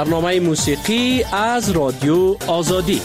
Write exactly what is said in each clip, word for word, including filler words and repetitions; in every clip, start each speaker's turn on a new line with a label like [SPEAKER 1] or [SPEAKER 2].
[SPEAKER 1] برنامه موسیقی از رادیو آزادی.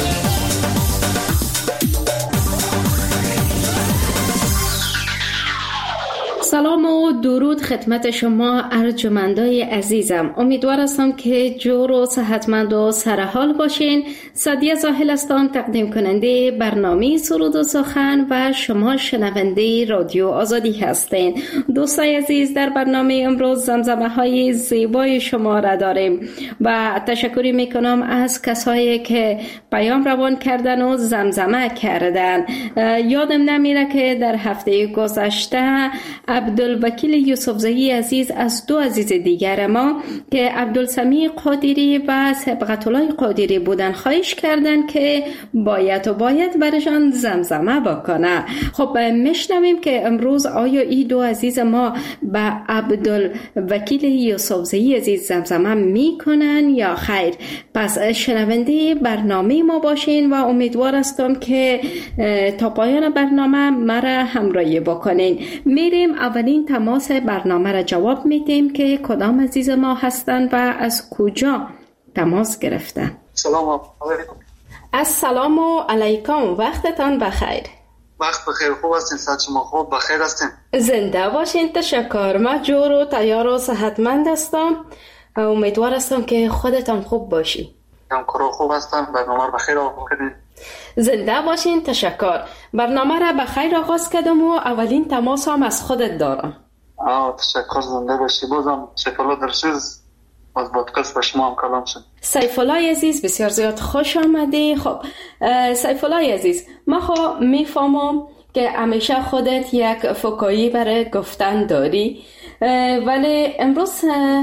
[SPEAKER 2] سلام و درود خدمت شما ارجمندای عزیزم. امیدوار هستم که جور و صحتمند و سرحال باشین. سادیه زاهل هستم، تقدیم کننده برنامه سرود و سخن و شما شنونده رادیو آزادی هستین. دوستای عزیز، در برنامه امروز زمزمه های زیبای شما را داریم و تشکری میکنم از کسایی که پیام روان کردن و زمزمه کردن. یادم نمیره که در هفته گذشته عبدالوکیل یوسفزئی عزیز از دو عزیز دیگر ما که عبدالسمیع قادری و سبقت الله قادری بودن خواهش کردن که باید و باید برشان زمزمه بکنه. خب میشنویم که امروز آیا این دو عزیز ما به عبدالوکیل یوسفزئی عزیز زمزمه میکنن یا خیر؟ پس شنونده برنامه ما باشین و امیدوار هستم که تا پایان برنامه مرا همراهی بکنین. میریم اولین تماس برنامه را جواب میدیم که کدام عزیز ما هستند و از کجا تماس گرفتن.
[SPEAKER 3] سلام علیکم.
[SPEAKER 2] السلام علیکم، وقتتان بخیر.
[SPEAKER 3] وقت بخیر. خوب هستین؟ صحت شما خوب؟ بخیر هستین؟
[SPEAKER 2] زنده باشین. تشکر. ما جور و تیار و صحتمند هستم. امیدوار هستم که خودتان خوب باشی.
[SPEAKER 3] هم کرو خوب هستم. برنامه بخیر آغاز کردین.
[SPEAKER 2] زنده باشین. تشکر. برنامه را بخیر آغاز کردم و اولین تماس هم از خودت دارم.
[SPEAKER 3] آه تشکر. زنده باشی. بازم سیف الله درسیز از پادکست با شما هم کلام شد.
[SPEAKER 2] سیف الله عزیز بسیار زیاد خوش آمدی. خب سیف الله عزیز، ما خب میفهمم که همیشه خودت یک فکایی برای گفتن داری، ولی امروز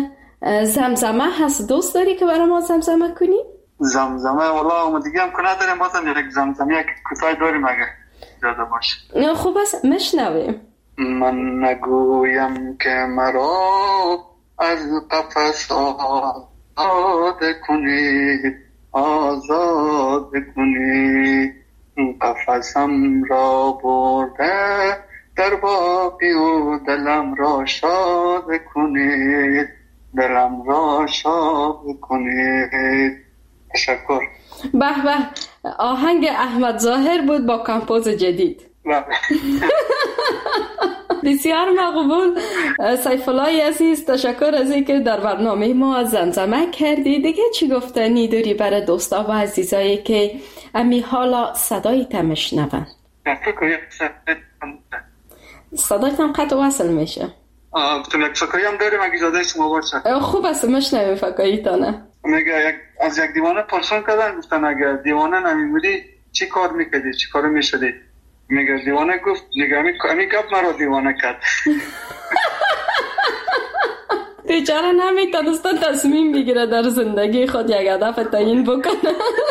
[SPEAKER 2] زمزمه هست. دوست داری که برای ما زمزمه کنی؟
[SPEAKER 3] زمزمه والا ما دیگه هم که نداریم، بازم یک زمزمه یک کوتاه داریم اگه اجازه باشه.
[SPEAKER 2] خوب است، مشنویم.
[SPEAKER 3] من نگویم که مرا از قفس آزاد کنید، آزاد کنید، قفسم را برده در باقی و دلم را شاد کنید، دلم را شاد کنید. تشکر.
[SPEAKER 2] به به، آهنگ احمد ظاهر بود با کمپوز جدید. بسیار مقبول. سیف الله عزیز، تشکر از اینکه در برنامه ما زمزمه کردی. دیگه چی گفتنی داری برای دوستا و عزیزایی که امی حالا صدای تمش نون؟ صدای تم قطع وصل میشه.
[SPEAKER 3] تو یک فکایی هم داریم اگه اجازه شما باشه.
[SPEAKER 2] خوب است، مشنویم فکایی تانه.
[SPEAKER 3] میگه یک از یک دیوانه پرسان کردن، گفتن اگر دیوانه نمیمودی چی کار میکردی، چی کار میشدی؟ میگه دیوانه گفت نگه امی کب مرا دیوانه کرد.
[SPEAKER 2] بیچاره نمیتونسته تصمیم بگیره در زندگی خود یک هدف تعیین بکنه.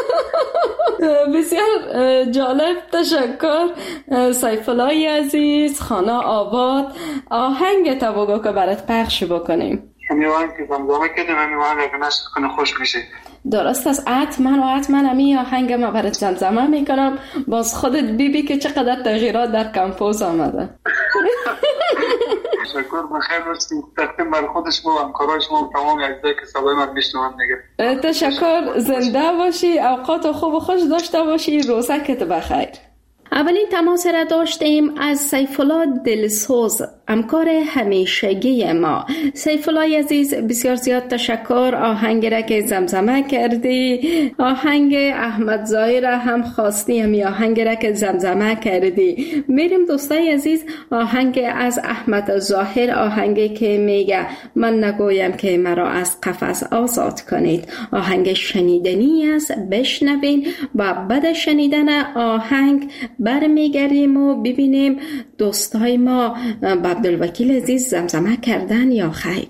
[SPEAKER 2] بسیار جالب. تشکر سیف الله عزیز. خانه آباد، آهنگ تا بگو که برات پخش بکنیم.
[SPEAKER 3] همیوان که زمزمه کردیم، همیوان اگه نشد کنه خوش میشه.
[SPEAKER 2] درست است. حتما و حتما همی آهنگ ما برات زمزمه میکنم. باز خودت بیبی که چقدر تغییرات در کمپوز آمده.
[SPEAKER 3] تشکر. بخیر باشید. تقدیم بر خودش و همکارای شما و تمام عزیزایی که صدای من میشنون دیگه.
[SPEAKER 2] تشکر. زنده باشی. اوقات خوب و خوش داشته باشی. روزکت بخیر. اولین تماس را داشتیم از سیف الله دلسوز، همکار همیشگی ما. سیف الله عزیز، بسیار زیاد تشکر. آهنگ را که زمزمه کردی، آهنگ احمد ظاهر هم خواستی، همی آهنگ را که زمزمه کردی. میریم دوستای عزیز، آهنگ از احمد ظاهر، آهنگی که میگه من نگویم که مرا از قفس آزاد کنید. آهنگ شنیدنی است، بشنوین و بعد شنیدن آهنگ برمیگردیم و ببینیم دوستای ما با عبدالوکیل عزیز زمزمه کردن یا خیر.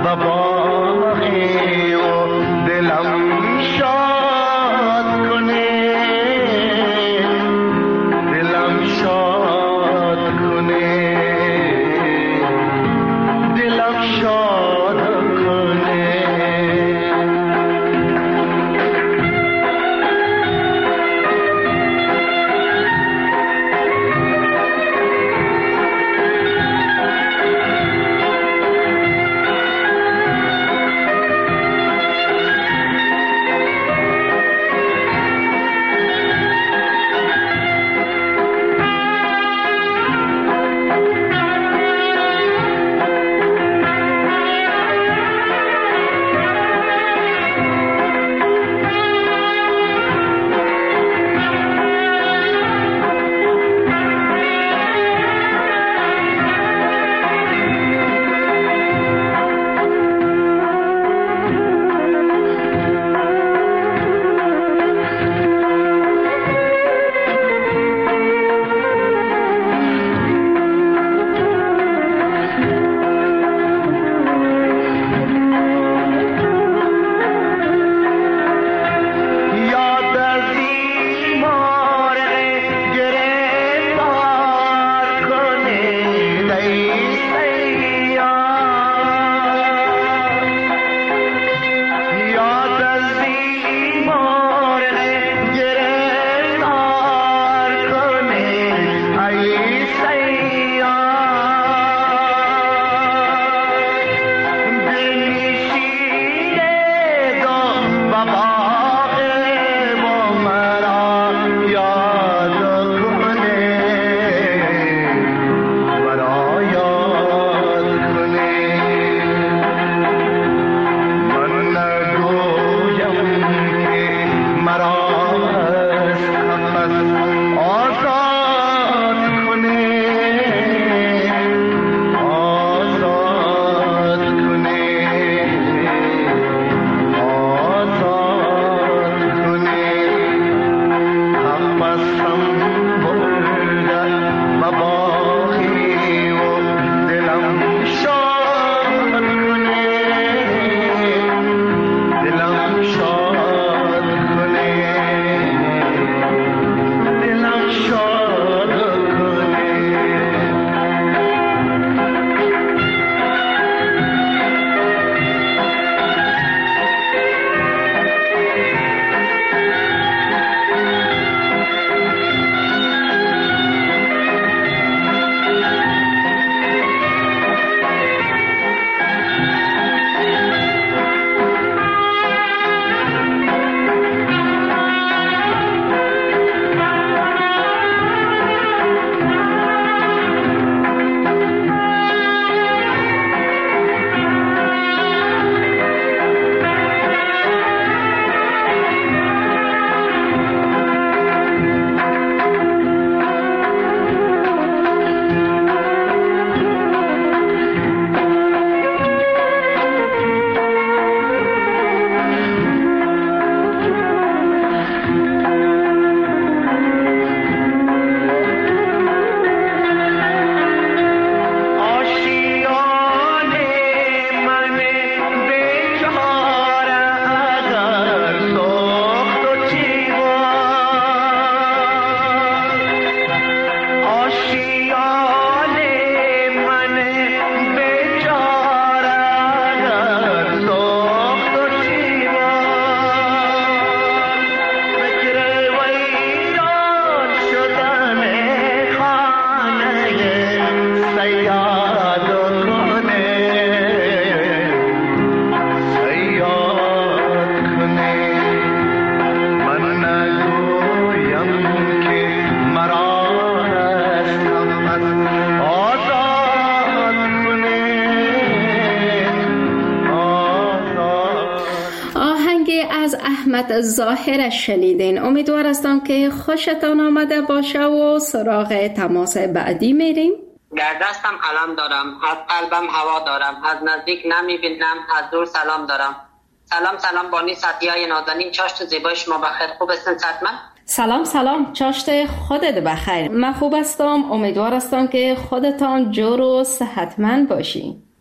[SPEAKER 2] احمد ظاهرش شنیدین. امیدوار هستم که خوشتان آمده باشه و سراغ تماس بعدی میریم.
[SPEAKER 4] در دستم قلم دارم، از قلبم هوا دارم، از نزدیک نمیبینم، از دور سلام دارم. سلام سلام بانی سطحیای نازنین، چاشت زیبای شما بخیر. خوب هستین صدمن؟
[SPEAKER 2] سلام سلام، چاشت خودت بخیر. من خوب هستم، امیدوار هستم که خودتان جور و صحتمند باشین.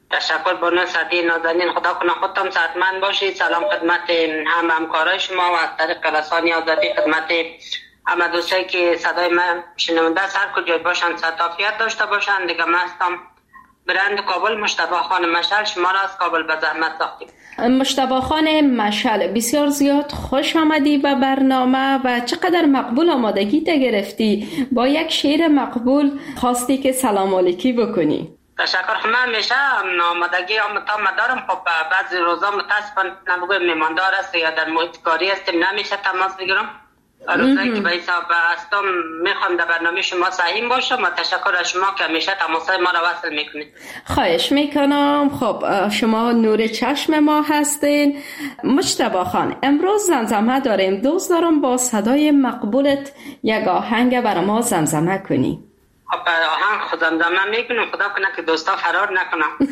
[SPEAKER 4] تشکر بانو سعدی نازنین، خدا کنه خودتان صحتمند باشید. سلام خدمت هم همکارای شما و از طریق رسانه آزادی خدمت همه دوستایی که صدای من شنونده است، هر کجای باشند صحت عافیت داشته باشند. دیگه من هستم برند کابل مجتبی خان مشعل، شما را از کابل به زحمت ساختیم.
[SPEAKER 2] مجتبی خان مشعل، بسیار زیاد خوش آمدی به برنامه و چقدر مقبول آمادگی تا گرفتی با یک شعر مقبول خواستی که سلام علیکی بکنی.
[SPEAKER 4] تشکر. من همیشه آمادگی آمدم دارم. خب بعضی روزا متاسفانه نبگویم میماندار است یا در محیط کاری هستیم، نمیشه تماس بگیرم. روزایی که به حساب هستم میخوام در برنامه شما سعیم باشم و تشکر از شما که همیشه تماسای ما را وصل میکنید.
[SPEAKER 2] خواهش میکنم. خب شما نور چشم ما هستین. مجتبی خان، امروز زمزمه داریم. دوست دارم با صدای مقبولت یک آهنگ برای ما زمزمه کنی.
[SPEAKER 4] خب آهنگ خود زمزمه میکنم، خدا کنه که دوستا فرار نکنم.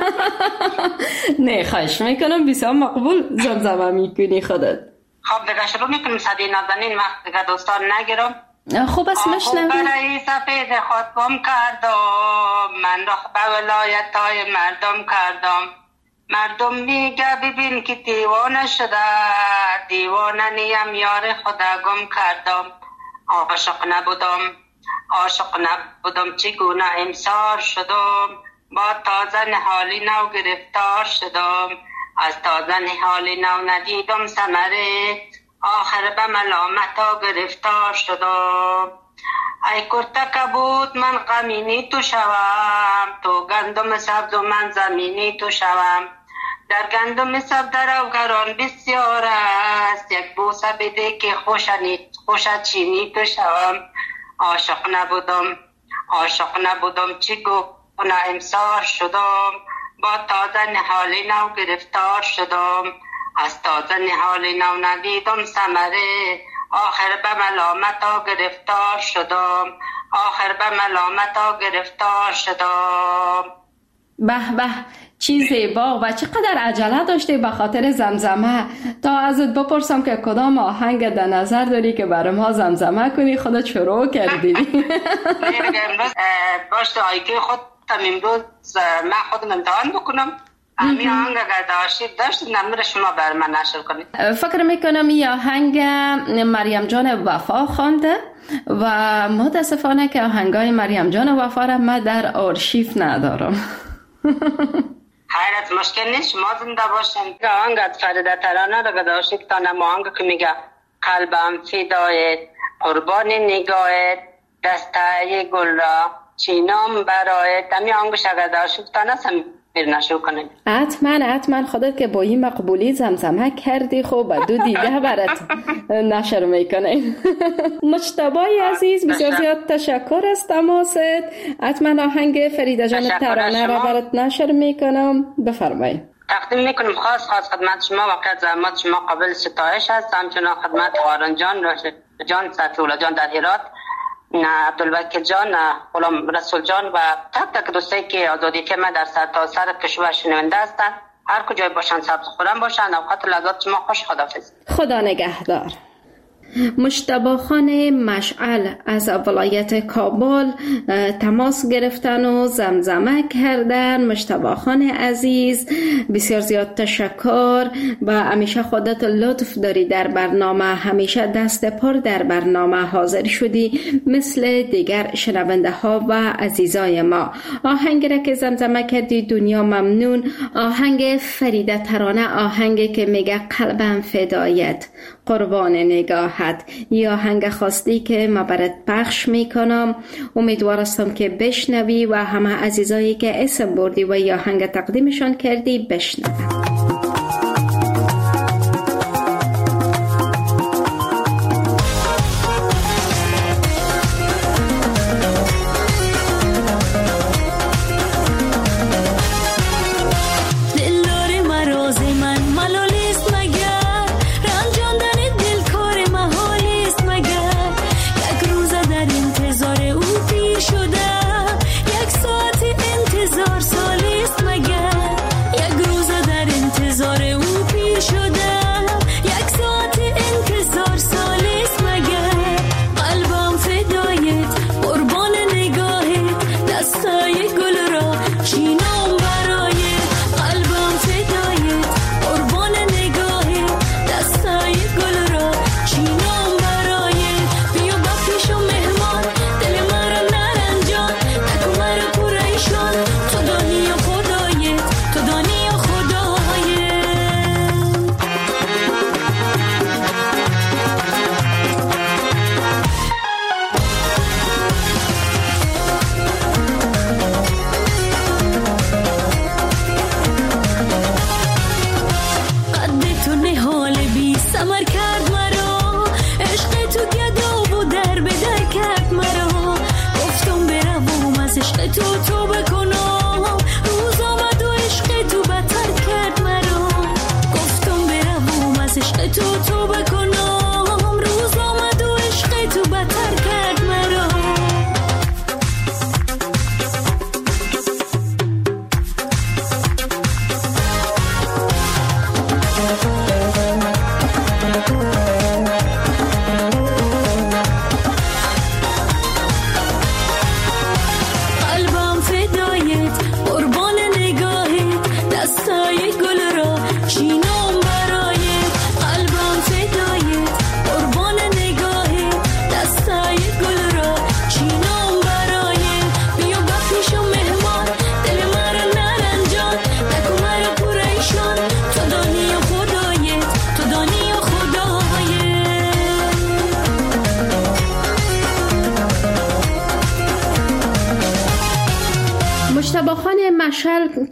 [SPEAKER 2] نه خواهش میکنم، بسیار مقبول زمزمه میکنی خودت.
[SPEAKER 4] خب دیگه شروع میکنم سعدی نازنین، وقت دیگه دوستان نگیرم.
[SPEAKER 2] خوب است مشنویم.
[SPEAKER 4] آخو برای سفید خود گم کردم، من رخ به ولایت های مردم کردم. مردم میگه ببین که دیوانه شده، دیوانه نیم یار خدا گم کردم. عاشق نبودم، عاشق نبودم چگونه امسار شدم. با تازه نهالی نو گرفتار شدم، از تازه نهالی نو ندیدم ثمره. آخر به ملامتا گرفتار شدم. ای کرته کبود من غمینی تو شوم، تو گندم سبز و من زمینی تو شوم. در گندم سبز در اوگران بسیار است، یک بوسه بده که خوشت چینی تو شوم. عاشق نبودم، عاشق نبودم چگونه امسار شدم. با تازه نهالی نو گرفتار شدم، از تازه نهالی نو ندیدم ثمره. آخر به ملامتا گرفتار شدم، آخر به ملامتا گرفتار شدم.
[SPEAKER 2] به به، چی زیبا و چقدر عجله داشتی به خاطر زمزمه. تا ازت بپرسم که کدام آهنگ در نظر داری که برای ما زمزمه کنی، خودت شروع کردی.
[SPEAKER 4] امروز باشه آیکه خود تم امروز من خودم امتحان بکنم. امی آهنگ اگر داشتید داشتید نمیر شما بر من نشر کنید.
[SPEAKER 2] فکر میکنم این آهنگ مریم جان وفا خوانده و متاسفانه که آهنگای مریم جان وفا را من در آرشیف ندارم.
[SPEAKER 4] حیرت مشکل نیست، شما زنده باشین. آهنگ از فریده ترانه را داشتید تا نم آهنگ که میگه قلبم فدایت، قربان نگاهت، دسته گل را چینام برایت. امی آهنگش اگر داشتید تا نسم نشو کنید.
[SPEAKER 2] حتما حتما خودت که با این مقبولی زمزمه کردی، خب دو دیگه برات نشر میکنه. مجتبی عزیز، بسیار زیاد تشکر از تماست. حتما آهنگ فریده جان ترانه را برات نشر میکنم. بفرمایید.
[SPEAKER 4] تقدیم میکنم خاص خاص خدمت شما. وقت زحمت شما قابل ستایش هست. همچنان خدمت قارن جان، جان سطولا جان در هرات، عبدالوکیل جان، غلام رسول جان و تک تک دوستایی که آزادی که من در سرتاسر کشور شنونده هستند، هر کجای باشن سبز خورم باشن. اوقات لذات شما خوش. خداحافظ.
[SPEAKER 2] خدا نگهدار. مجتبی خان مشعل از ولایت کابل تماس گرفتن و زمزمه کردن. مجتبی خان عزیز، بسیار زیاد تشکر و همیشه خودت لطف داری در برنامه، همیشه دست پر در برنامه حاضر شدی مثل دیگر شنونده ها و عزیزای ما. آهنگ را که زمزمه کردی دنیا ممنون. آهنگ فریده ترانه، آهنگی که میگه قلبم فدایت، قربان نگاهت. یا آهنگ خواستی که ما برات پخش میکنم. امیدوارم که بشنوی و همه عزیزایی که اسم بردی و یا آهنگ تقدیمشان کردی بشنوی.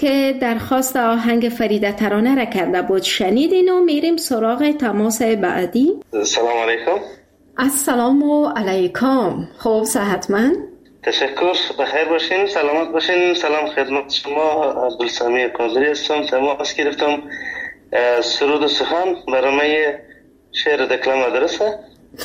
[SPEAKER 2] که درخواست آهنگ فریده ترانه را کرده بود شنیدین و میریم سراغ تماس بعدی.
[SPEAKER 5] سلام علیکم.
[SPEAKER 2] السلام علیکم. خوب صحتمند؟
[SPEAKER 5] تشکر، بخیر باشین، سلامت باشین. سلام خدمت شما، عبدالسمی قادری هستم. تماس گرفتم. سرود و سخن برنامه شعر دکلم مدرسه.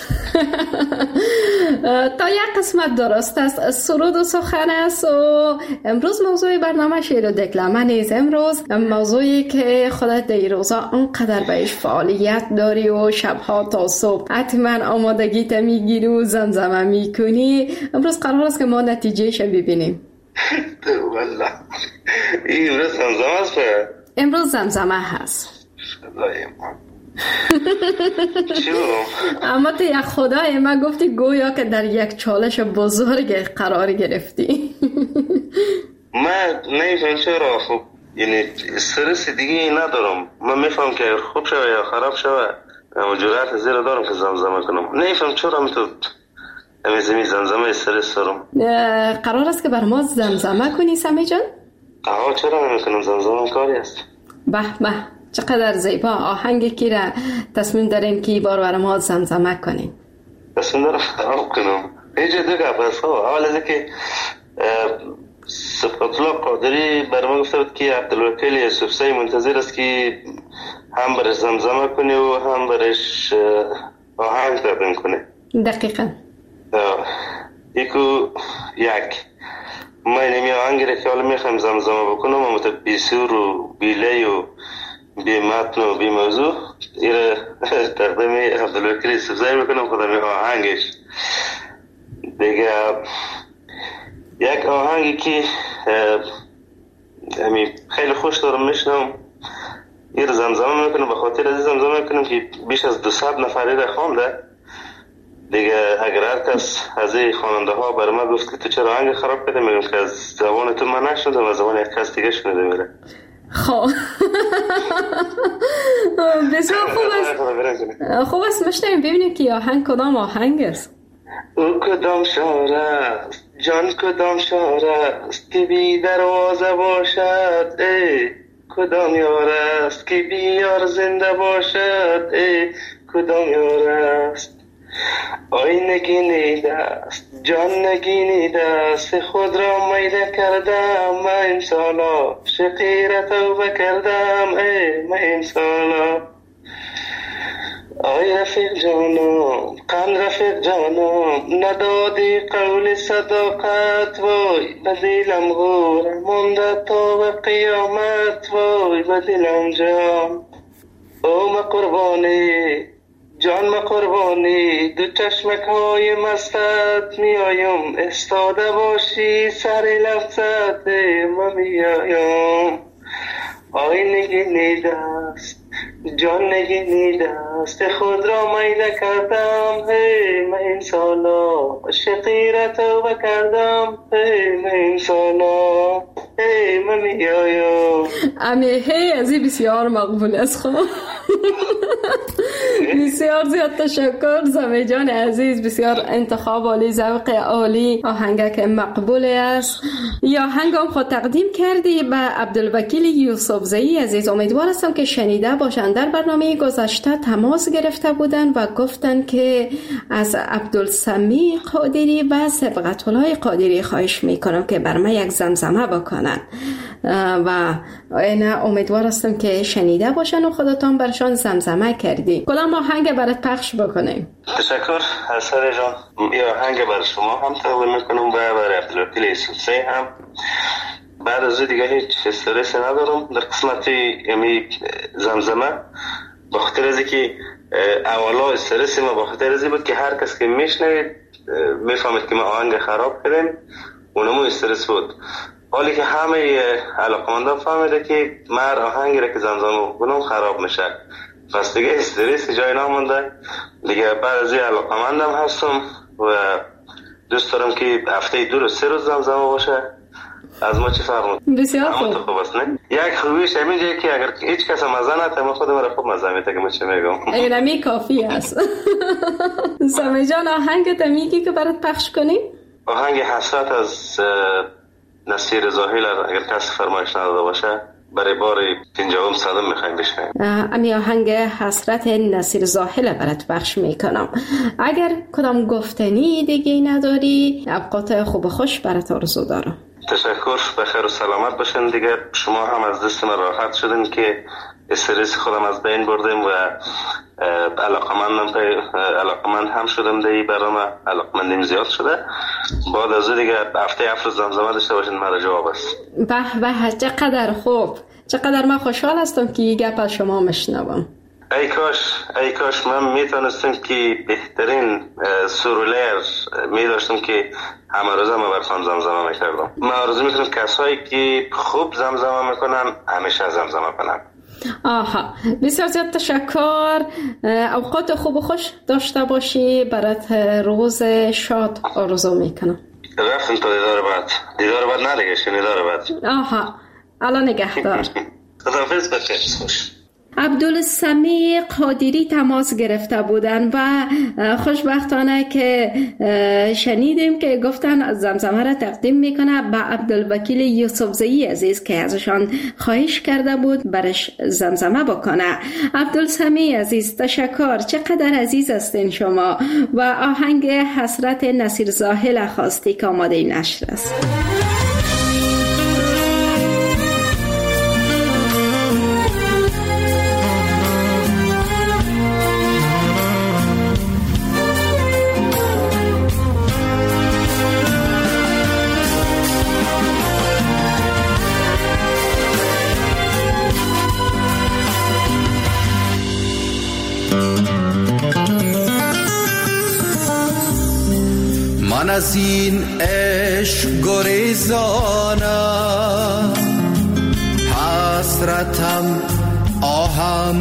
[SPEAKER 2] تا یک قسمت درست است، سرود و سخن است و امروز موضوع برنامه شعر و دکلمه نیست. امروز موضوعی که خودت در روزا انقدر بهش فعالیت داری و شبها تا صبح حتما آمادگیت میگیری و زمزمه میکنی. امروز قرار است که ما نتیجهش ببینیم.
[SPEAKER 5] والله این امروز زمزمه است.
[SPEAKER 2] امروز زمزمه هست. اما تو یک خدای من گفتی گویا که در یک چالش بزرگ قرار گرفتی.
[SPEAKER 5] من نمیفهم چرا. خب یعنی استرس دیگه ندارم. من میفهم که خوب شوه یا خراب شوه اما جرأت زیر دارم که زمزمه کنم. نمیفهم چرا میتود همیزمی زمزمه استرس دارم.
[SPEAKER 2] قرار است که بر ما زمزمه کنی سمی جان؟
[SPEAKER 5] آه چرا نمیکنم، زمزمه کاری است.
[SPEAKER 2] به به چقدر زیبا. آهنگی که را تصمیم دارین که بار بر ما زمزمه کنین؟
[SPEAKER 5] تصمیم دارم خراب کنم. ایجا دو گفت است. اول از که صفت الله قادری بر ما گفته بود که عبدالوکیل یوسفزئی منتظر است که هم برش زمزمه کنی و هم برش آهنگ تقدیم کنی.
[SPEAKER 2] دقیقا.
[SPEAKER 5] یکو یک من نمی آهنگی را که حالا میخوام زمزمه بکنم اما تا بی سور و بی لی و بی متن و بی موضوع ایره تقدیم عبدالوکیل یوسفزئی میکنم خودم آهنگش دیگه. یک آهنگی که همی خیلی خوش دارم میشنم ایره زمزمه میکنم، به خاطر از زمزمه میکنم که بیش از دویست نفر ایره خوانده دیگه. اگر هر کس از این خواننده ها بر ما گفت که تو چرا آهنگ خراب کرده، میگم که از زبان تو من نشنیدم، از زبان یک کس دیگه شنیده میره.
[SPEAKER 2] خب بسیار خوب است. خوب است مشنویم ببینیم که آهنگ کدام آهنگ است.
[SPEAKER 5] او کدام شعر است جان، کدام شعر است که بی دروازه باشد، ای کدام یار است که بی یار زنده باشد، ای کدام یار است. آی نگینیده است جان، نگینیده است خود را میده کردم، من انسانا شقیر توبه کردم، ای من انسانا. آی رفیق جانم قند رفیق جانم، ندادی قول صداقت، وای بدیلم غور مونده تا به قیامت، وای بدیلم جان. او ما قربانی جان ما قربانی، دو چشمک های مستت میایم، استاده باشی سر لفظت ما میایم. آی نگینیده است جان، نگینیده است خود را میده کردم، هی من انسانا شقیر توبه کردم، هی من انسانا هی من میایم.
[SPEAKER 2] امی هی از این بسیار مقبول است. خب بسیار زیاد تشکر زمی جان عزیز، بسیار انتخاب عالی، ذوق عالی، آهنگ که مقبول است. یا آهنگم خود تقدیم کردی به عبدالوکیل یوسفزئی عزیز. امیدوار هستم که شنیده باشند. در برنامه گذشته تماس گرفته بودند و گفتند که از عبدالسمی قادری و صبغت الله قادری خواهش میکنم که بر من یک زمزمه بکنن و اینا امیدوار هستم که شنیده باشن و خودتان برشان زمزمه کردی. کدام آهنگ برات پخش بکنیم؟
[SPEAKER 5] تشکر حسن جان. یه آهنگ برای شما هم تقدیم میکنم و برای عبدالوکیل یوسفزئی هم. بعد از دیگه هیچ استرس ندارم در قسمت یمی زمزمه، به خاطر از که اولا استرس ما به خاطر از بود که هر کس که میشنوید میفهمید که ما آهنگ خراب کردیم، اونمو استرس بود. حالی که همه علاقمندان فهمیده که من آهنگی را که زمزمه کنم خراب میشه، پس دیگه استرس جای نمونده دیگه. بعد از این علاقمندم هستم و دوست دارم که هفته دو رو سه روز زمزمه باشه. از ما چی فرمود؟
[SPEAKER 2] بسیار خوب.
[SPEAKER 5] خوب است نه؟ یک خوبیش همین جایی که اگر هیچ کس مزه نده ما خودم را خوب مزه میده که ما چی میگم.
[SPEAKER 2] اینمی کافی است. سمی جان آهنگ تا میگی که برات پخش کنیم؟
[SPEAKER 5] آهنگ حسرت از نصیر زاهل اگر کسی فرمایش نداده باشه برای بار پنجم صدم میخوایم بشنویم.
[SPEAKER 2] امی آهنگ حسرت نصیر زاهل برات پخش میکنم. اگر کدام گفتنی دیگه نداری اوقات خوب خوش برات آرزو دارم.
[SPEAKER 5] تشکر، بخیر و سلامت باشین. دیگه شما هم از دست من راحت شدین که استرس خودم از بین بردیم و علاقمند علاقمند هم شدم دیگه برام علاقمندیم زیاد شده. بعد از دیگه هفته افروز زمزمه داشته باشین مرا جواب است.
[SPEAKER 2] به به چقدر خوب، چقدر من خوشحال هستم که این گپ از شما مشنوم.
[SPEAKER 5] ای کاش ای کاش من میتونستم که بهترین سرولر میداشتم که همه روزه ما براتون زمزمه میکردم. من آرزو میکنم کسایی که خوب زمزمه میکنن همیشه زمزمه کنن.
[SPEAKER 2] آها، بسیار زیاد تشکر. اوقات خوب و خوش داشته باشی. برات روز شاد آرزو میکنم.
[SPEAKER 5] رفتم تا دیدار بعد. دیدار بعد ندیگه، دیدار بعد.
[SPEAKER 2] آها، الان نگهدار.
[SPEAKER 5] خداحافظ، بخیر، خوش.
[SPEAKER 2] عبدالسمیع قادری تماس گرفته بودن و خوشبختانه که شنیدیم که گفتن زمزمه را تقدیم میکنه به عبدالوکیل یوسفزئی عزیز که ازشان خواهش کرده بود برش زمزمه بکنه. عبدالسمیع عزیز تشکر، چقدر عزیز هستین شما. و آهنگ حسرت نصیر زاهل خواستی که آماده نشر است.
[SPEAKER 6] من از این عشق گریزانم، حسرتم آهم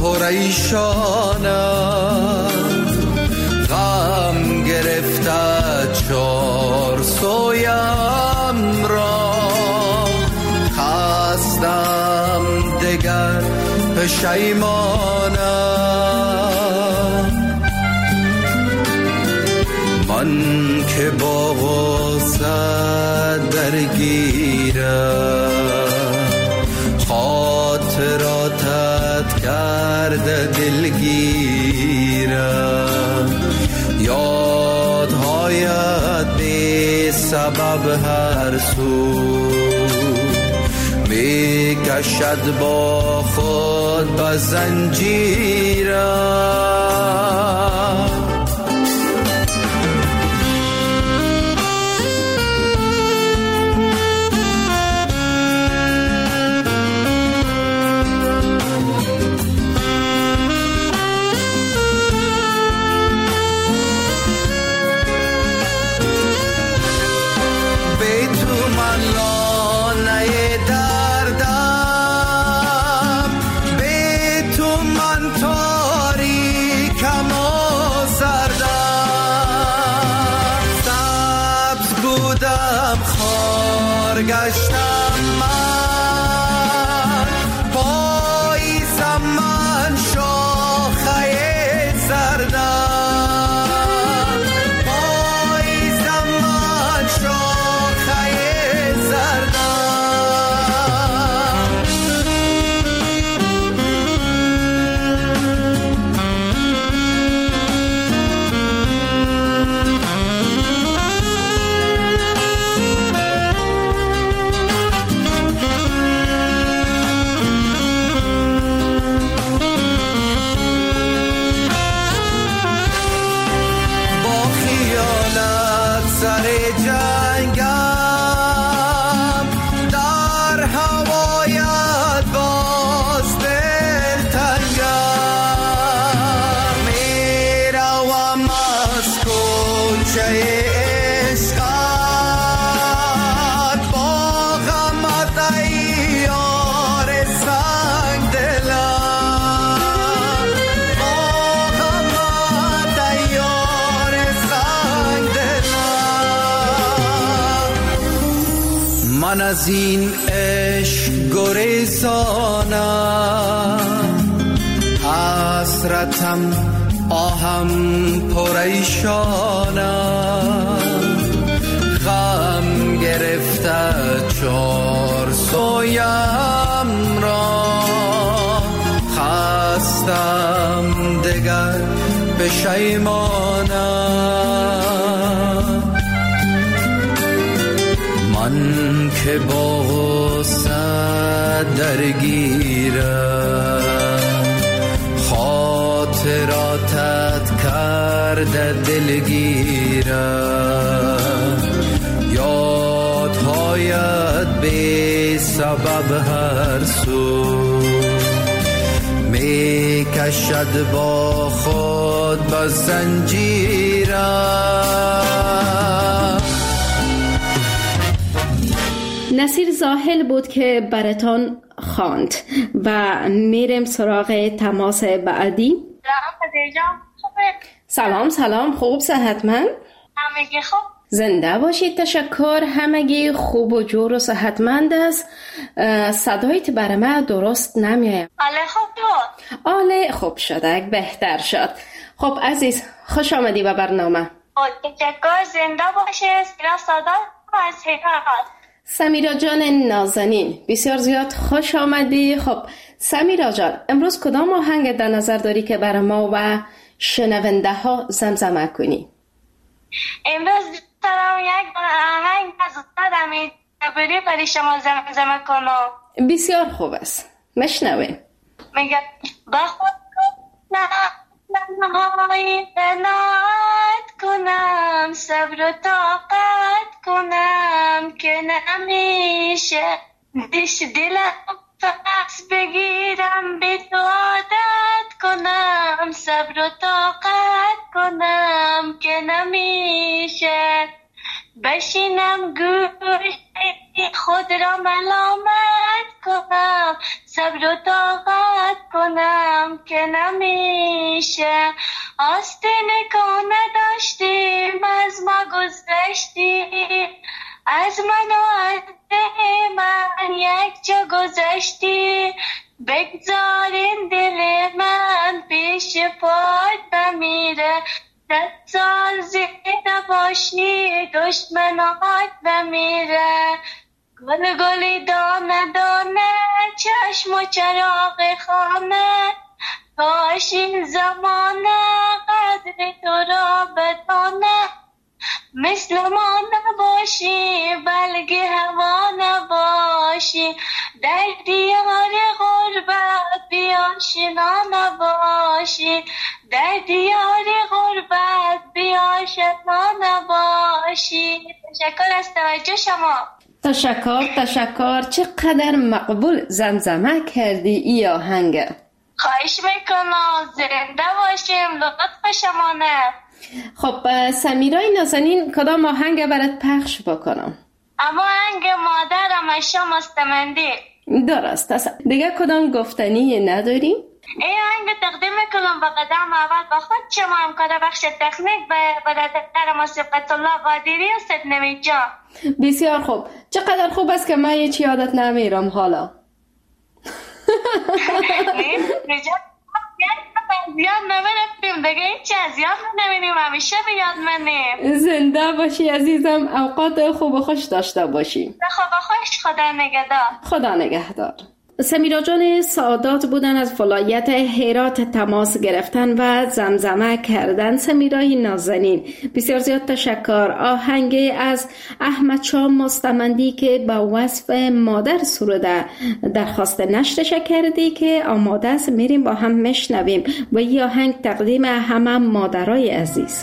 [SPEAKER 6] پریشانم، غم گرفته چار سویم را، خستم دگر پشیمانم. من که با غصه درگیرم، خاطراتت کرده دلگیرم، یادهایت بی سبب هر سو می کشد با خود به زنجیرم. گشتم من پاییزم، من شاخه زردم، پاییزم من شاخه زردم. من از این عشق گریزانم، حسرتم آهم پریشانم، غم گرفت گرفته چار سویم را، خستم دگر پشیمانم. من که با غصه درگیرم، خاطراتت کرده دلگیرم. یادهایت بی سبب هر سو می کشد با خود با زنجیرم.
[SPEAKER 2] نصیر زاهل بود که براتان خواند و میرم سراغ تماس بعدی. سلام سلام، خوب صحتمند؟
[SPEAKER 7] همگی خوب.
[SPEAKER 2] زنده باشید، تشکر. همگی خوب و جور و صحتمند است. صدایت برای من درست نمیاید.
[SPEAKER 7] آله خوب بود.
[SPEAKER 2] آله خوب شده، بهتر شد. خب عزیز، خوش آمدی به برنامه.
[SPEAKER 7] تشکر، زنده باشید. سمیرا سادات از هرات.
[SPEAKER 2] سمیرا جان نازنین، بسیار زیاد خوش آمدی. خب سمیرا جان، امروز کدام آهنگ در نظر داری که برای ما و شنونده ها زمزمه کنی؟
[SPEAKER 7] امروز دارم یک آهنگ از استاد امید جبری برای شما زمزمه کنم.
[SPEAKER 2] بسیار خوب است، مشنویم.
[SPEAKER 7] میگه با خود نمایی قناعت کنم، صبر و طاقت کنم که نمیشه دیش دلم فقط بگیرم به تو عادت کنم، صبر و طاقت کنم که نمیشه بشینم گوش خود را ملامت کنم، صبر و طاقت کنم که نمیشه. آستینه که نداشتیم از ما گذشتی، از من و از من یک جا گذشتی. بگذارین دل من پیش پات بمیره، ده سال زنده باشی دشمنات بمیره. گل گلی دانه دانه چشم و چراغ خانه، کاش این زمانه قدر تو را بدانه. مثل ما نباشی بلکه هوا نباشی، در دیار غربت بیاشنا نباشی، در دیار غربت بیاشنا نباشی. تشکر از توجه شما.
[SPEAKER 2] تشکر تشکر. چقدر مقبول زمزمه کردی ای آهنگ.
[SPEAKER 7] خواهش میکنم، زنده باشیم، لطف شمانه.
[SPEAKER 2] خب سمیرای نازنین، کدام آهنگ برات پخش بکنم؟
[SPEAKER 7] اما آهنگ مادرم اشیا مستمندی.
[SPEAKER 2] درست است. دیگه کدام گفتنی نداریم؟
[SPEAKER 7] این آهنگ تقدیم میکنم به قدم اول با خود شما همکار بخش تکنیک به برادر ما صفت الله قادری و سید نوید جان.
[SPEAKER 2] بسیار خوب. چقدر خوب است که من هیچ یادت نمیرم حالا.
[SPEAKER 7] زیاد نمیرفتیم دیگه، هیچی از یاد نمیریم، همیشه به یاد منیم.
[SPEAKER 2] زنده باشی عزیزم، اوقات خوب و خوش داشته باشی.
[SPEAKER 7] خوب و خوش، خدا نگهدار.
[SPEAKER 2] خدا نگهدار. سمیرا جان سعادات بودن از ولایت هرات تماس گرفتن و زمزمه کردن. سمیرای نازنین، بسیار زیاد تشکر. آهنگ از احمد شاه مستمندی که با وصف مادر سروده درخواست نشرش کردی که آماده است، میریم با هم مشنویم و این آهنگ تقدیم همه مادرای عزیز.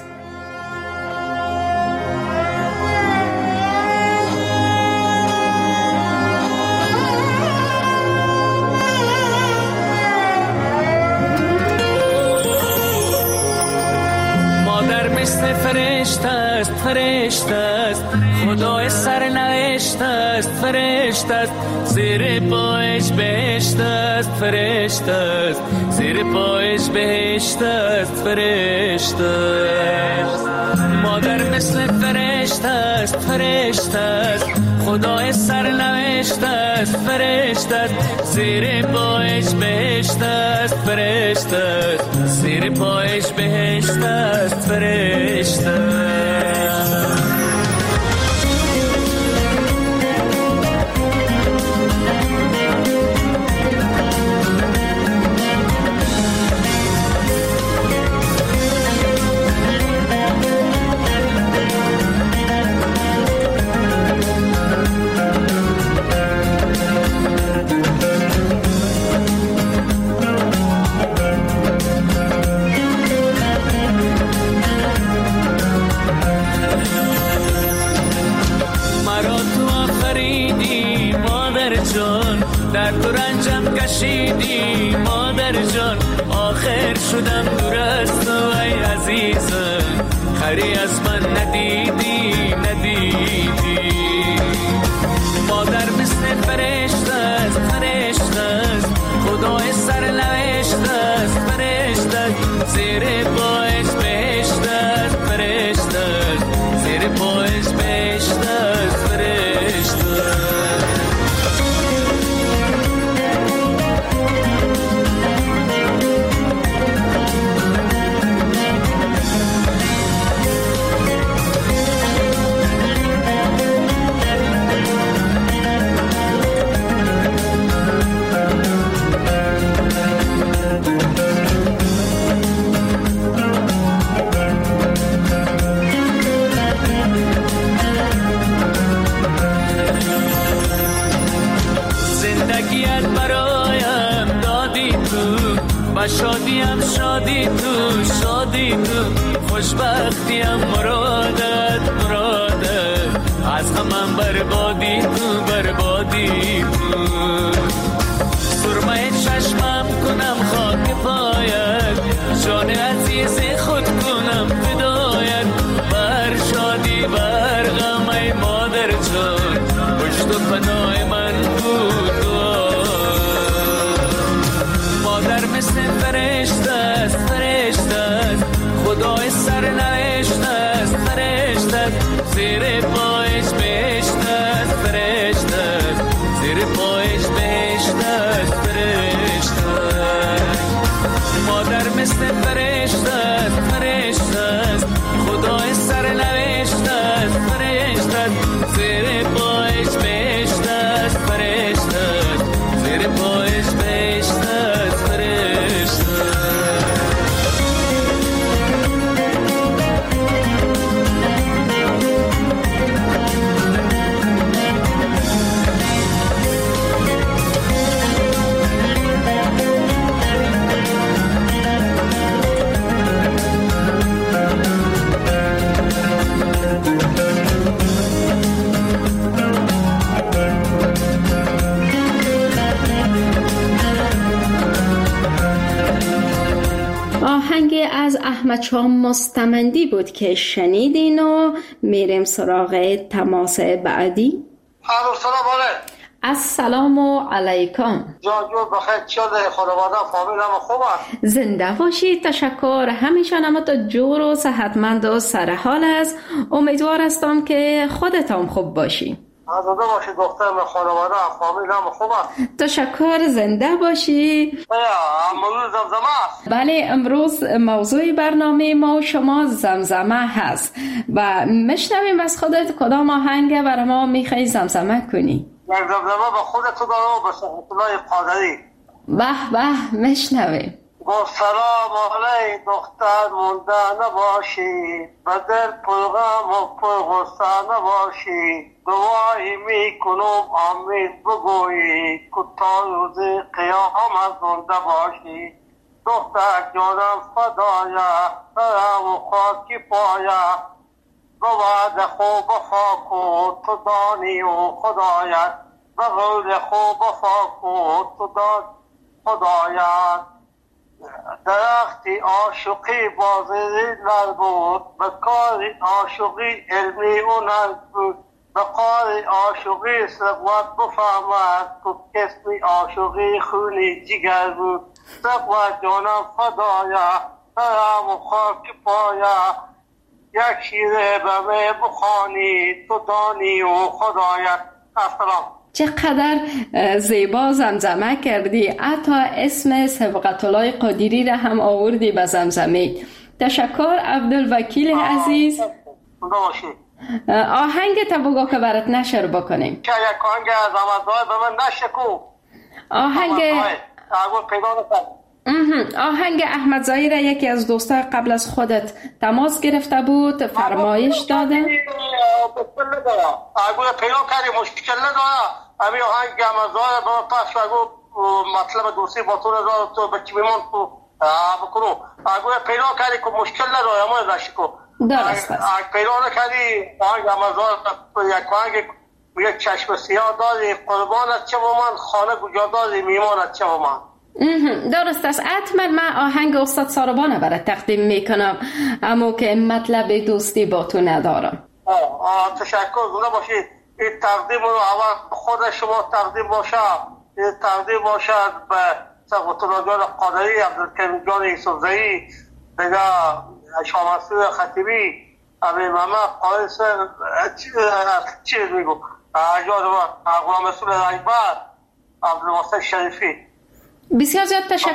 [SPEAKER 1] فرشته است فرشته است، خدای سرنوشت است فرشته است، زیر پایش بهشت است فرشته است، زیر پایش بهشت است فرشته است. مادر مثل فرشته است فرشته است، خدای سرنوشت است فرشته است، زیر پایش بهشت است فرشته است، زیر پایش بهشت است فرشته است.
[SPEAKER 8] خیر شدم دور از تو ای عزیزم، خری از من ندیدی ندیدی. مادر مثل فرشته است فرشته است، خدای سرنوشت است فرشته است، زیر پایش بهشت است فرشته است، زیر پایش بهشت است فرشته است. شادیم شادی تو شادی تو، خوشبختیم مرادت مرادت، از غمم بربادی تو بربادی تو. سرمه چشمم کنم خاک پایت، جان عزیز خود کنم فدایت، بر شادی بر غم ای مادر جان، پشت و پناه من بود. مادر مثل فرشته است فرشته است، خدای سرنوشت است فرشته است، زیر پایش بهشت است فرشته است، زیر پایش بهشت است فرشته است. مادر مثل فرشته است فرشته است، خدای سرنوشت است فرشته است، زیر پایش بهشت است فرشته است، زیر پایش بهشت است فرشته.
[SPEAKER 2] آهنگ از احمد شاه مستمندی بود که شنیدین و میریم سراغ تماس بعدی.
[SPEAKER 9] الو سلام علیکم.
[SPEAKER 2] السلام علیکم.
[SPEAKER 9] جان جو بخیر، چطور خانواده فامیل هم خوبه؟
[SPEAKER 2] زنده باشید، تشکر. همیشه همه جور و صحتمند و سرحال است. امیدوار هستم که خودتان خوب باشی.
[SPEAKER 9] زنده باشی دخترم، خانواده فامیل هم خوبه؟
[SPEAKER 2] تشکر، زنده باشی.
[SPEAKER 9] موضوع زمزمه است؟
[SPEAKER 2] بله، امروز موضوع برنامه ما شما زمزمه هست و میشنویم از خودت کدام آهنگ برای ما میخوای زمزمه کنی؟
[SPEAKER 9] زمزمه به خودت دارم و به سلطان الله قادری.
[SPEAKER 2] به به، میشنویم.
[SPEAKER 9] با سلام علی دختر مونده نباشی، به دل پرغم و پرغصه نباشی، دعایی میکنم امید بگویی، کتا روز قیامت زنده باشی. دختر جانم فدایه، سرم و خاکی پایه، به وعد خوب وفا کن تو دانی و خدایت، به قول خوب وفا کن تو دانی خدایت. درختی عاشقی بازی لر بود، به کار عاشقی علمی و نر بود، به کار عاشقی ثروت بفهمد، که کسمی عاشقی خونی جگر بود. ثروت جانم فدایه، سرم و خاک پایه، یک شیره به می بخوانی تو دانی و خدایت. السلام.
[SPEAKER 2] چقدر زیبا زمزمه کردی، حتی اسم سبقت الله قادری را هم آوردی به زمزمه. تشکر عبدالوکیل عزیز. آهنگ تا بگو که برات نشر بکنیم.
[SPEAKER 9] چه یک آهنگ از آمدهای به من نشکو.
[SPEAKER 2] آهنگ آهنگ احمد زایی را یکی از دوستای قبل از خودت تماس گرفته بود، فرمایش داده.
[SPEAKER 9] اگه پیدا کردی مشکل نداره، امی آهنگ احمد زایی به من پس اگه مطلب دوستی با تو نداره تو بچی بیمان تو بکنو. اگه پیدا کردی که مشکل نداره اما نشکو.
[SPEAKER 2] درست است.
[SPEAKER 9] اگه پیدا نکردی آهنگ احمد زایی یک آهنگ یک چشم سیاه داری، قربانت چه با من، خانه کجا داری، میمانت چه با من.
[SPEAKER 2] درست است. حتما من آهنگ استاد ساربان برای تقدیم میکنم، اما که مطلب دوستی با تو ندارم.
[SPEAKER 9] آه آه تشکر زنده باشید. این تقدیم رو اول خود شما تقدیم باشه، این تقدیم باشد به سقوطلا جان قادری، عبدالکریم جان یوسفزئی، دیگه شامسور خطیبی، امیر محمد قایس، چیز میگو اجاد و غلام رسول اکبر، عبدالواسط شریفی.
[SPEAKER 2] بسیار زیاد تشکر.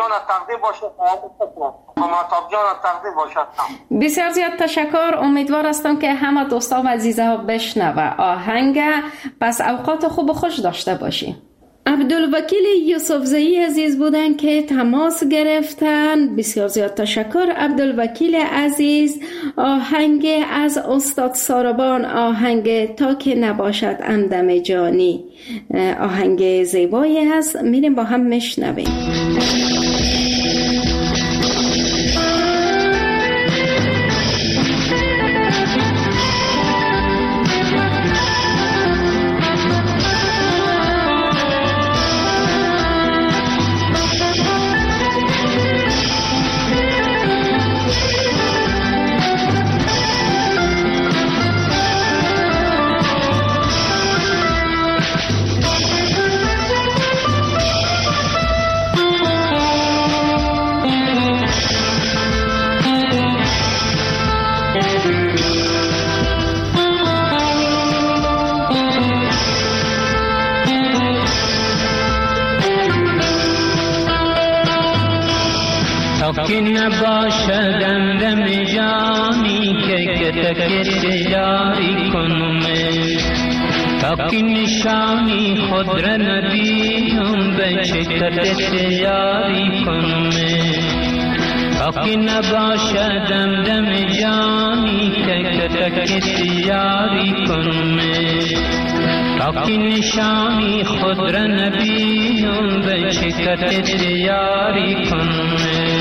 [SPEAKER 2] بسیار زیاد تشکر. امیدوار هستم که همه دوستان و عزیزه ها بشنوه آهنگ. پس اوقات خوب و خوش داشته باشی. عبدالوکیل یوسفزئی عزیز بودن که تماس گرفتن. بسیار زیاد تشکر عبدالوکیل عزیز. آهنگ از استاد ساربان، آهنگ تا که نباشد همدم جانی، آهنگ زیبایی هست. میریم با هم میشنویم.
[SPEAKER 10] که نباشد همدم جانی که کتک جاری کنم، تا که نشانی خود را نبینم به چکت جاری کنم، تا که نباشد همدم جانی که کتک جاری کنم، تا که نشانی خود را نبینم به چکت جاری کنم.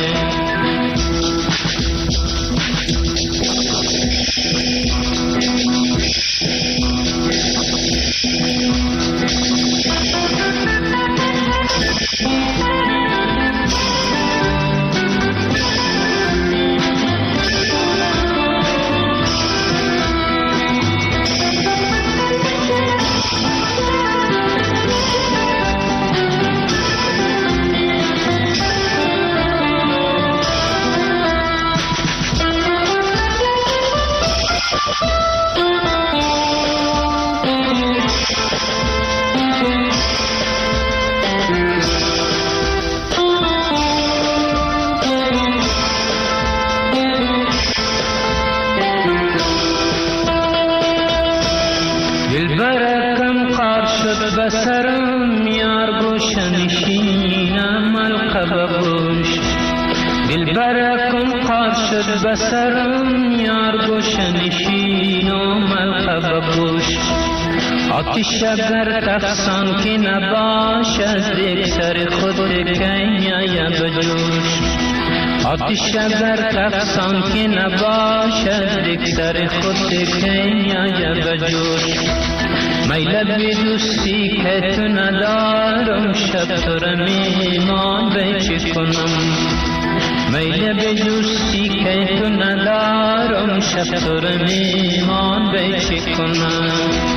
[SPEAKER 10] بسرم یار گوشن شینم القبه بوش، دل برکم قار شد بسرم یار گوشن شینم القبه بوش. آتش اگر تفسان که نباشد یک سر خود کنیا بجوش، آتش اگر تفسان که نباشد یک سر خود کنیا بجوش. میل به دوستی که تو ندارم شب تو را میمان به چه کنم، میل به دوستی که تو ندارم شب تو را میمان به چه کنم.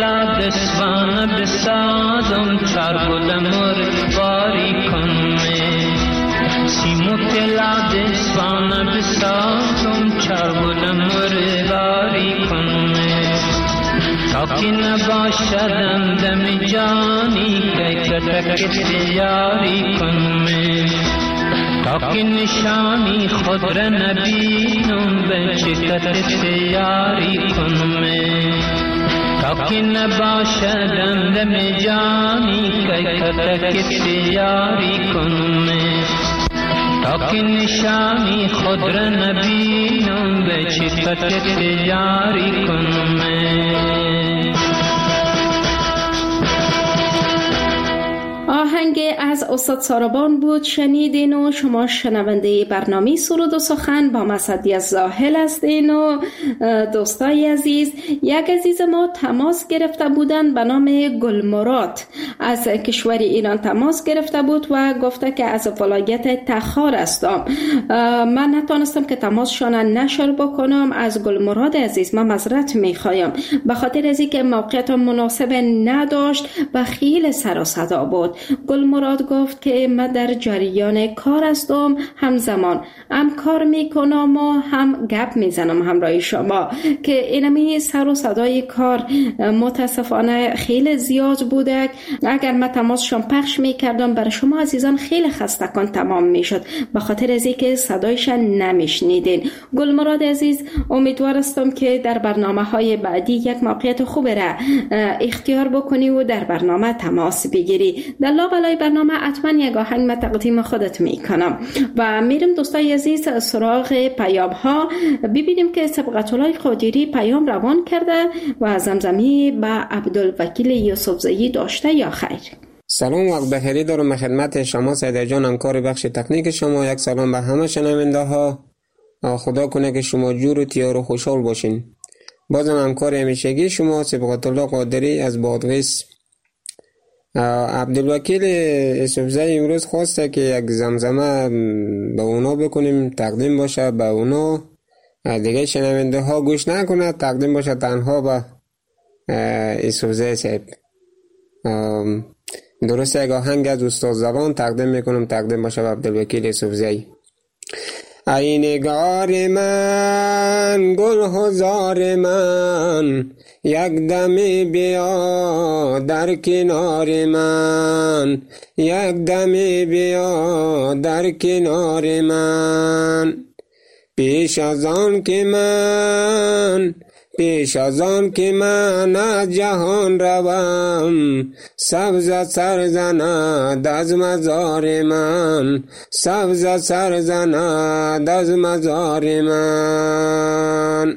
[SPEAKER 10] تلا دسوان بسازم چار گل مرد باری کن سیمو تلا دسوان بسازم چار گل مرد باری کن تا که نباشدم دم جانی که کتک دیاری کن تا که نشانی خود را نبینم به چکت دیاری کنم تا که نباشدم دم جانی که کتک دیاری کنم تا که نشانی خود را نبینم به چکت دیاری کنم.
[SPEAKER 2] آهنگ از استاد ساربان بود شنیدین و شما شنونده برنامه سرود و سخن با مسعدی زاهل هستین و دوستای عزیز. یک عزیز ما تماس گرفته بودن به نام گلمراد از کشور ایران تماس گرفته بود و گفته که از ولایت تخار هستم. من نتونستم که تماسشان نشر بکنم. از گلمراد عزیز من معذرت میخوایم به خاطر از اینکه موقعیت مناسب نداشت و خیلی سر و صدا بود. گلمراد گفت که من در جریان کار هستم، همزمان هم کار میکنم و هم گپ میزنم همراه شما که اینمی سر و صدای کار متاسفانه خیلی زیاد بوده. اگر من تماسشان پخش میکردم برای شما عزیزان خیلی خستگان تمام میشد به خاطر از اینکه صدایشان نمیشنیدین. گلمراد عزیز امیدوار هستم که در برنامه های بعدی یک موقعیت خوب را اختیار بکنی و در برنامه تماس بگیری. در لابلای برنامه حتما یک آهنگ من تقدیم خودت میکنم و میرم دوستای عزیز سراغ پیام ها ببینیم که سبقت‌الله قادری پیام روان کرده و زمزمی به عبدالوکیل یوسفزئی داشته یا خیر.
[SPEAKER 11] سلام وقت بخیری دارم خدمت شما سیده جان همکار بخش تکنیک شما. یک سلام به همه شنونده ها. خدا کنه که شما جور و تیار و خوشحال باشین. بازم همکار همیشگی شما سبقت‌الله قادری از بادغیس. عبدالوکیل یوسفزئی امروز خواسته که یک زمزمه به اونا بکنیم تقدیم باشه به اونا، دیگه شنونده ها گوش نکنه، تقدیم باشه تنها به یوسفزئی صاحب. درسته یک آهنگ از استاد زبان تقدیم میکنم تقدیم باشه به عبدالوکیل یوسفزئی. ای نگار من گل هزار من یک دمی بیا در کنار من، یک دمی بیا در کنار من. پیش از آن که من پیش از آن که من از جهان روم، سبز سر زند از مزار من، سبز سر زند از مزار من.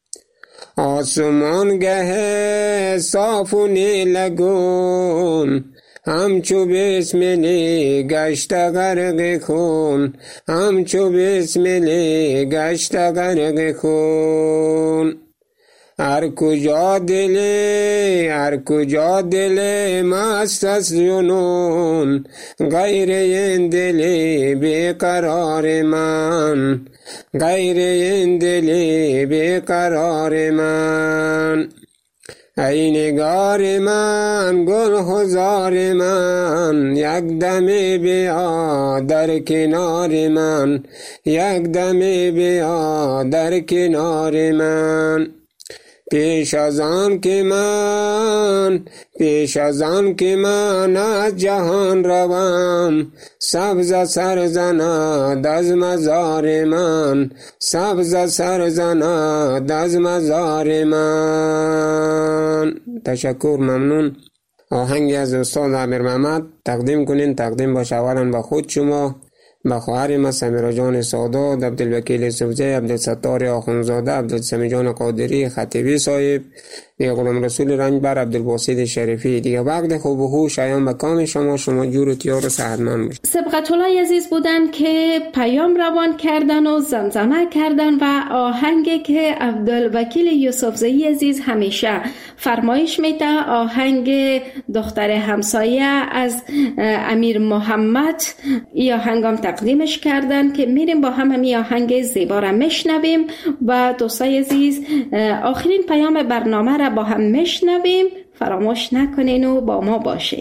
[SPEAKER 11] آسمان گه صاف و نیلگون همچو بسملی گشت غرق خون، همچو بسملی گشت غرق خون. هر کجا دل هر کجا دل مست از جنون، غیر این دل بیقرار من، غیر این دل بیقرار من. ای نگار من گل هزار من یک دمی بیا در کنار من، یک دمی بیا در کنار من. پیش از آن که من پیش از آن که من از جهان روم، سبز سر زند از مزار من، سبز سر زند از مزار من. تشکر، ممنون. آهنگی از استاد عامر محمد تقدیم کنین تقدیم باشه اولا به خود شما، به خواهر ما سمیرا جان سادات، عبدالوکیل یوسفزئی، عبدالستار آخونزاده، عبدالسمی جان قادری خطیبی صاحب، دیگه غلام رسول رنجبر، عبدالباسط شریفی. دیگه وقت خوب و خوش شایان به کام شما، شما جور و تیار و صحتمند باشید.
[SPEAKER 2] سبقت‌الله عزیز بودن که پیام روان کردن و زمزمه کردن و آهنگی که عبدالوکیل یوسفزئی عزیز همیشه فرمایش میده، آهنگ دختر همسایه از امیر محمد، این آهنگم تقدیمش کردن که میریم با هم همین آهنگ زیبا را میشنویم. و دوستای عزیز آخرین پیام برنامه را را با هم میشنویم. فراموش نکنین و با ما باشین.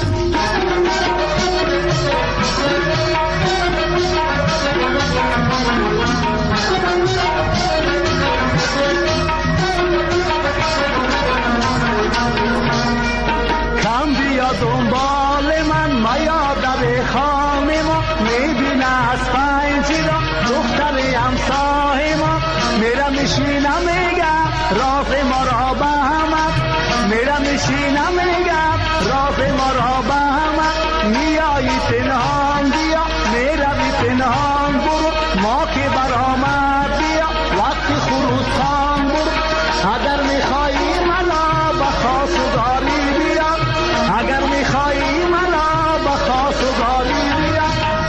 [SPEAKER 12] کم بیا دنبال من میا در خانه ما، میبینه از پنجره دختر همسایه ما، میرم میشینم میگم راز ما را به همه، میرم میشینم میگم راز ما را به همه، میایی پنهان بیا میروی پنهان برو، ما که برآمد بیا وقتی خروس خان برو، اگر میخوایی منو به خواستگاری بیا، اگر میخوایی منو به خواستگاری بیا.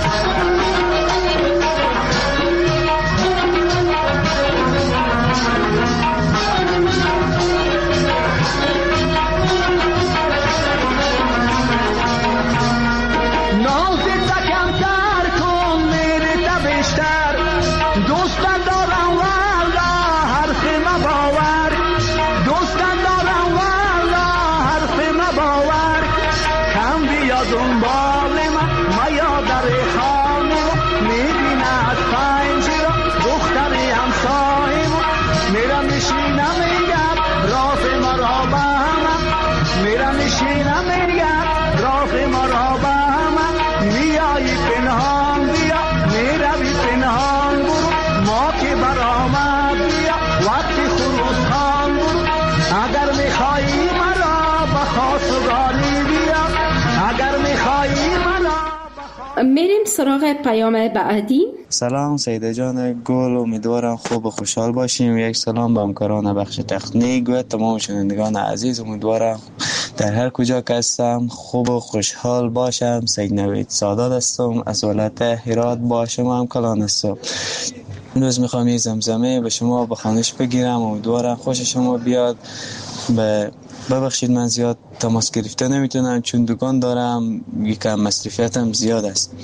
[SPEAKER 12] دنبال من میا در خانه میبینه از پنجره دختر همسایه ما، میرم میشینم میگم راز ما را به همه، میرم میشینم میگم راز ما را به همه، میایی پنهان بیا میروی پنهان برو، ما که برآمد بیا وقتی خروس خان برو، اگر میخوایی مرا به خواستگاری بیا، اگر میخوایی منو.
[SPEAKER 2] میریم سراغ پیام بعدی.
[SPEAKER 13] سلام سیده جان گل، امیدوارم خوب و خوشحال باشیم. یک سلام به همکاران بخش تکنیک و تمام شنوندگان عزیز، امیدوارم در هر کجا که هستم خوب و خوشحال باشم. سید نوید سادات هستم از ولایت هرات، با شما هم کلان هستم. امروز میخوام یه زمزمه به شما بخوانش بگیرم، امیدوارم خوش شما بیاد. به ببخشید من زیاد تماس گرفته نمیتونم چون دکان دارم، یکم مصرفیتم زیاد است.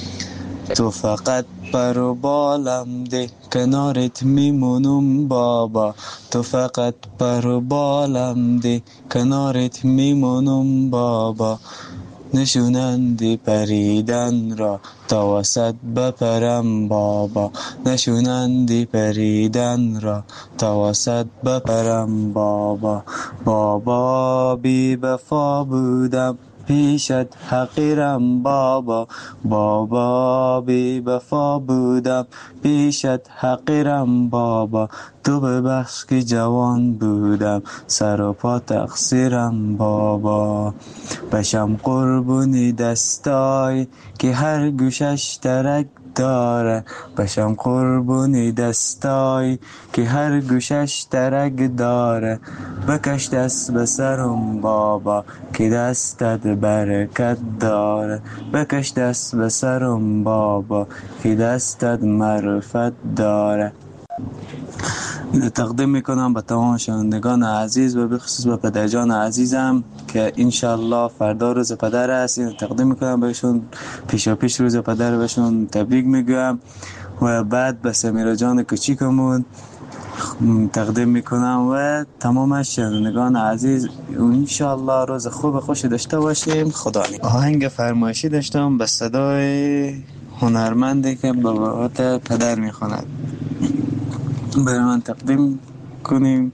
[SPEAKER 13] تو فقط پر و بالم ده کنارت میمونم بابا، تو فقط پر و بالم ده کنارت میمونم بابا، نشونندی پریدن را تا وسط بپرم بابا، نشونندی پریدن را تا وسط بپرم بابا، بابا بی وفا بودم پیشت حقیرم بابا، بابا بی وفا بودم پیشت حقیرم بابا، تو ببخش که جوان بودم سر و پا تقصیرم بابا، بشم قربونی دستای که هر گوشش ترک داره، بشم قربونی دستای که هر گوشش ترک داره، بکش دست به سرم بابا که دستت برکت داره، بکش دست به سرم بابا که دستت معرفت داره. تقدیم میکنم به تمام شنوندگان عزیز و به خصوص به پدرجان عزیزم که انشالله فردا روز پدر است. اینو تقدیم میکنم بهشون، پیشا پیش روز پدر بهشون تبریک میگم و بعد به سمیرا جان کوچیکمون تقدیم میکنم و تمام شنوندگان عزیز انشالله روز خوب خوش داشته باشیم. خدا نگهدار. آهنگ فرمایشی داشتم به صدای هنرمندی که به وقت پدر میخواند، برای من تقدیم کنیم.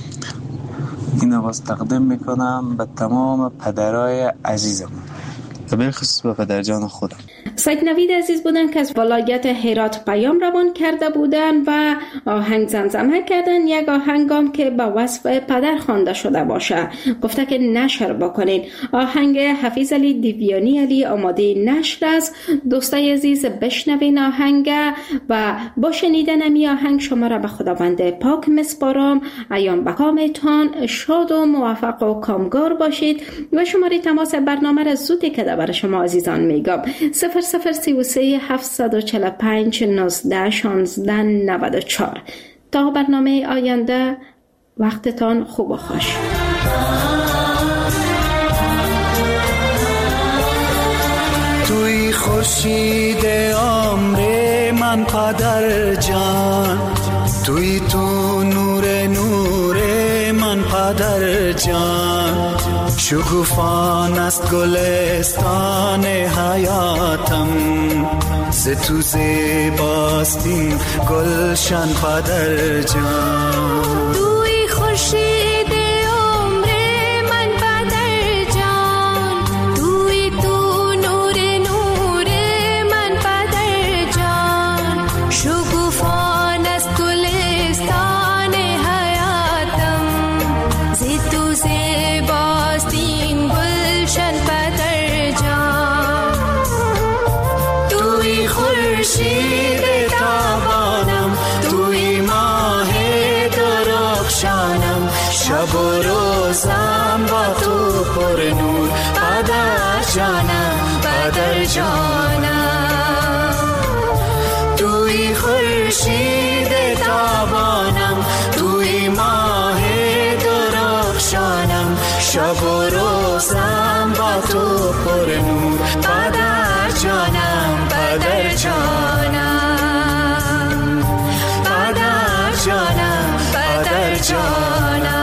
[SPEAKER 13] این آواز تقدیم میکنم به تمام پدرای عزیزم و بالخصوص به پدر جان خودم.
[SPEAKER 2] سید نوید عزیز بودن که از ولایت هرات پیام روان کرده بودن و آهنگ زمزمه کردن، یک آهنگام که با وصف پدر خوانده شده باشه. گفته که نشر بکنین. آهنگ حفیظ علی دیویانی علی آماده نشر است. دوستای عزیز بشنوین آهنگ و با شنیدن امی آهنگ شما را به خداوند پاک مسپارم. ایام بکامتان شاد و موفق و کامگار باشید و شماره تماس برنامه را زودی که برای شما عزیزان میگم صفر صفر سی و سه هفتصد و چهل و پنج نوزده شانزده نود و چهار. تا برنامه آینده وقتتان خوب و خوش.
[SPEAKER 12] توی خورشید عمر من پدر جان، توی تو نور نور من پدر
[SPEAKER 14] پدر جان، شکوفان است گلستان حیاتم، ز تو زیباست این گلشن پدر جان.
[SPEAKER 15] توی خورشید عمر من پدر جان، توی تو نور نور من پدر جان، شکوفان است گلستان حیاتم، ز تو زیباست این گلشن پدر جان.
[SPEAKER 14] توی خورشید تابانم، توی ماه درخشانم، شب و روزم با تو پر نور پدر جانم، پدر جانم. توی خورشید تابانم، توی ماه درخشانم، شب و روزم با تو پر نور پدر جانم، پدر جانم، پدر جانم، پدر جانم.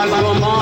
[SPEAKER 12] بر تو ما